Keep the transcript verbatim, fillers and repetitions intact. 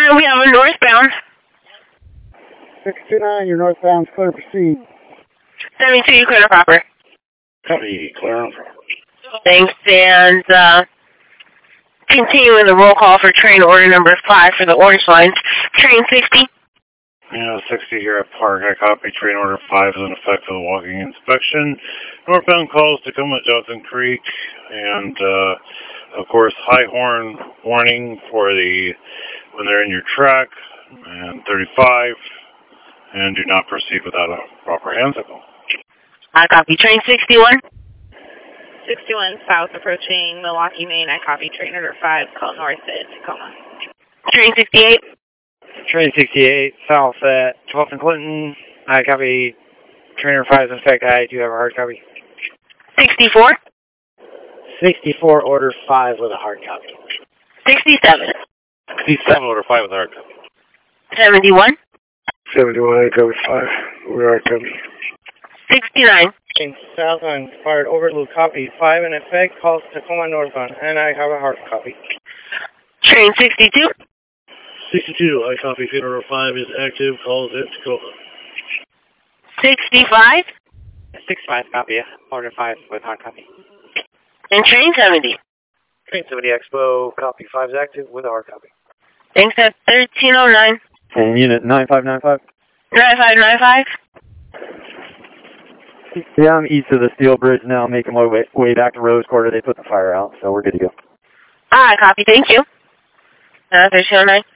nine, we have a northbound. six two nine, you're northbound, clear, proceed. seventy-two, you clear proper. Copy, clear on proper. Thanks, and uh, continuing the roll call for train order number five for the orange lines. Train sixty. Yeah, sixty here at Park. I copy train order five is in effect for the walking inspection. Northbound calls Tacoma Johnson Creek, and uh, of course, high horn warning for the when they're in your track, and thirty-five, and do not proceed without a proper hand signal. I copy train sixty-one. sixty-one south approaching Milwaukee, Maine. I copy train order five, call north at Tacoma. Train sixty-eight. Train sixty-eight south at twelfth and Clinton. I copy train order five. In fact, I do have a hard copy. sixty-four. sixty-four order five with a hard copy. sixty-seven. sixty-seven order five with a hard copy. seventy-one. seventy-one, I copy five, we're hard copy. sixty-nine. Train south on fired overload copy. five in effect, calls Tacoma northbound, and I have a hard copy. Train sixty-two. sixty-two, I copy train order five is active, calls at Tacoma. sixty-five. sixty-five copy, order five with hard copy. And train seventy. Train seventy Expo, copy five is active with a hard copy. Thanks at thirteen oh nine. And unit nine five nine five. nine five nine five. Yeah, I'm east of the steel bridge now, making my way, way back to Rose Quarter. They put the fire out, so we're good to go. Ah, copy, thank you. Uh, thirteen oh nine.